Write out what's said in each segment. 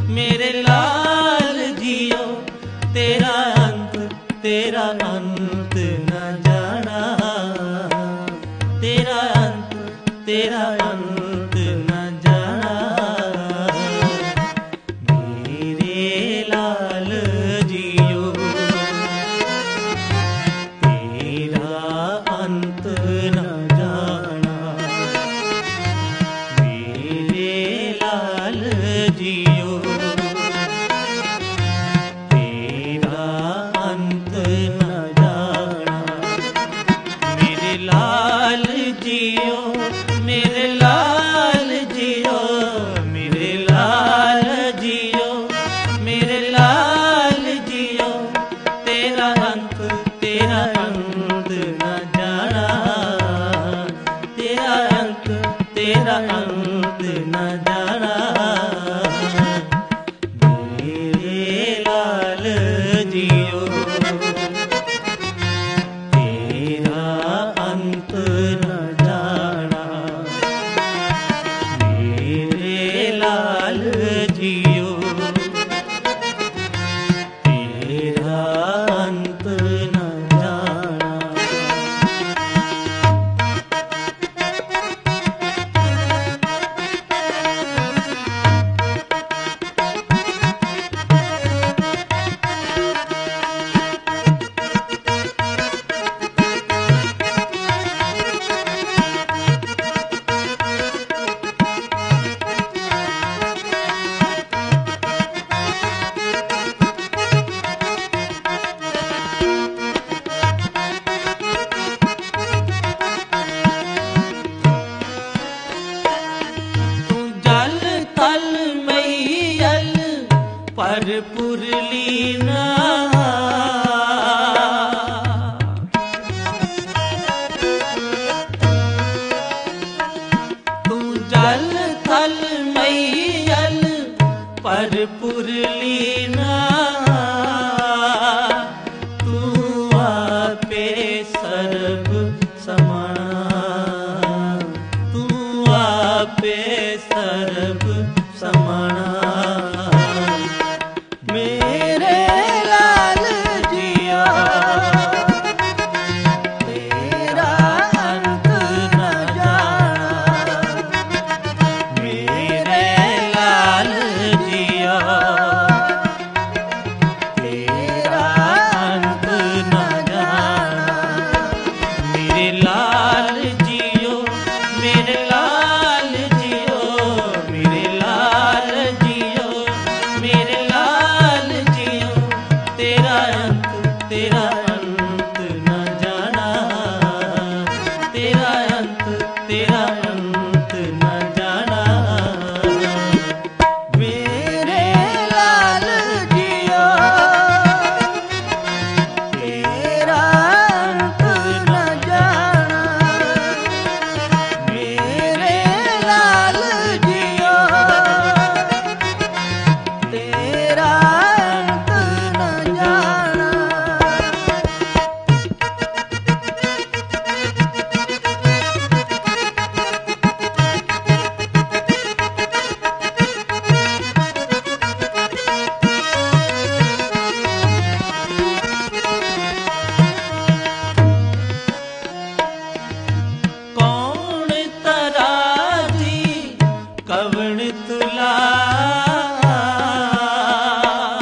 मेरे लाल जियो, तेरा अंत न जाना, तेरा अंत न जाना। मेरे लाल जियो, तेरा अंत न जाना। मेरे लाल जियो, तेरा अंत न जाना। मेरे लाल जियो, मेरे लाल जियो, मेरे लाल जियो, मेरे लाल जियो, तेरा अंत न जाना, तेरा अंत न जाना। मेरे लाल जियो, तेरा अंत न जाना। मेरे लाल जियो, तेरा अंत न जाना। पर पुरलीना, तू जल थल मैयल पर पुरलीना। तू आपे सर्व समाना, तू आपे सर्व समाना। मेरे लाल जिया, तेरा अंत न जाना। मेरे लाल जिया, तेरा अंत न जाना। मेरे लाल जियो, मेरे लाल जियो, मेरे लाल जियो, मेरे लाल जियो, तेरा अंत न जाना, तेरा अंत न जाना। मेरे लाल जियो, तेरा अंत न जाना। मेरे लाल जियो, तेरा अंत न जाना। कौन तराजी कवण तुला,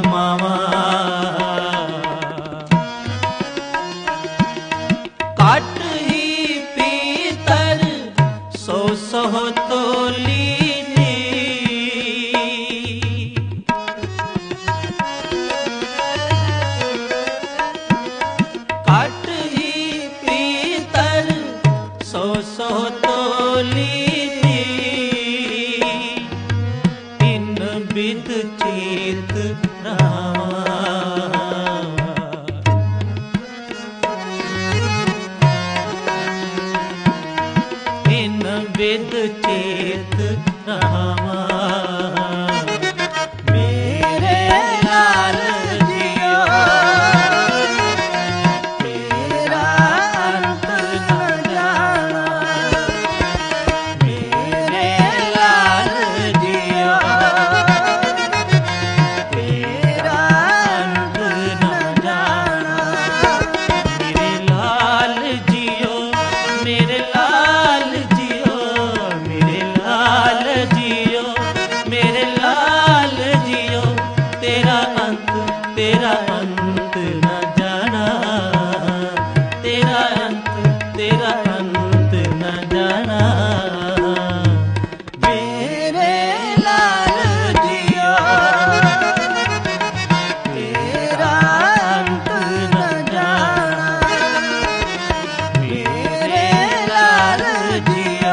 मावा काट ही पीतर सो तोली काट ही पीतर सो तोली इन विध चेत रामा इन विध चेत रामा मेरे लाल जियो तेरा अंत न जाना मेरे लाल जियो तेरा अंत न जाना मेरे लाल जियो मेरे लाल जियो मेरे लाल जियो मेरे लाल जियो तेरा अंत न जाना तेरा अंत न जाना मेरे लाल जियो तेरा अंत न जाना मेरे लाल जियो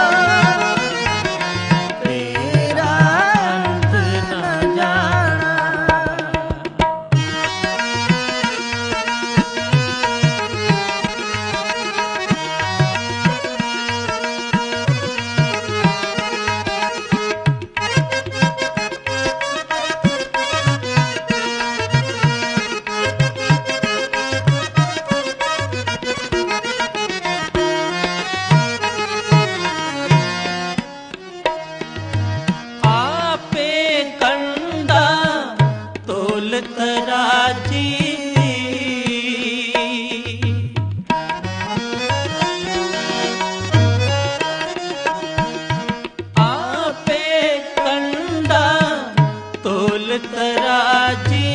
तेरा अंत न जाना आपे कंडा तोल तराजी आपे कंडा तोल तराजी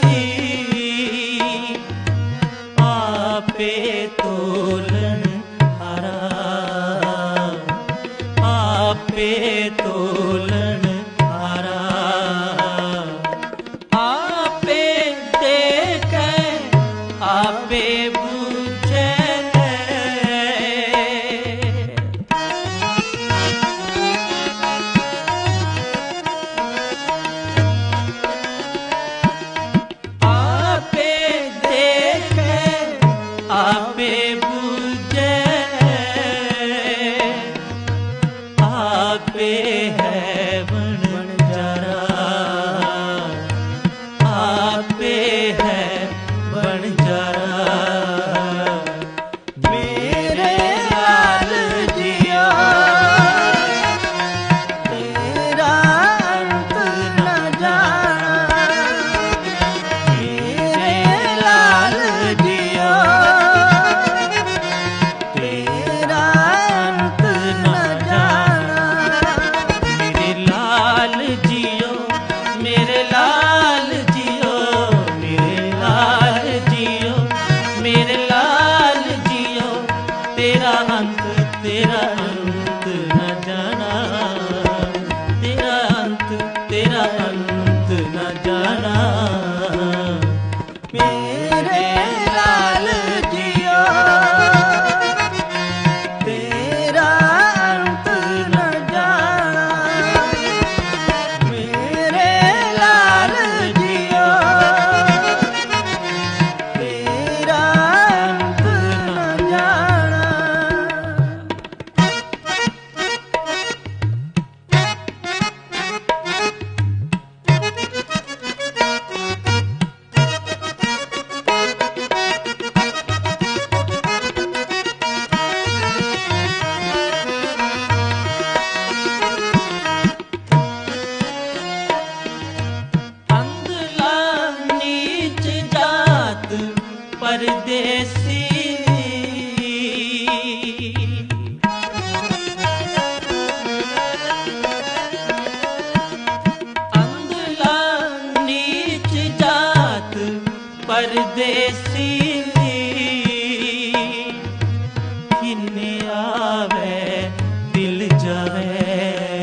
आपे तोलन हरा आपे तोलन हारा आपे देखे आपे बूझे परदेसी किन्ने आवे दिल जावे,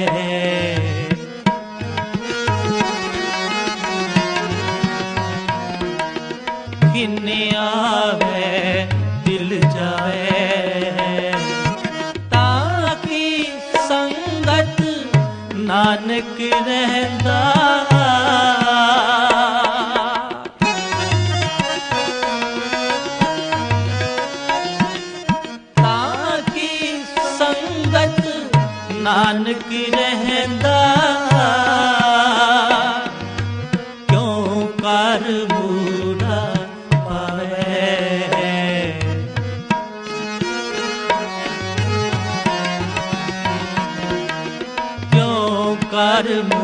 किन्ने आवे दिल जावे, ताकि संगत नानक रहंदा, ताकि संगत नानक रहंदा, क्यों कर बूढ़ा पावे, क्यों कर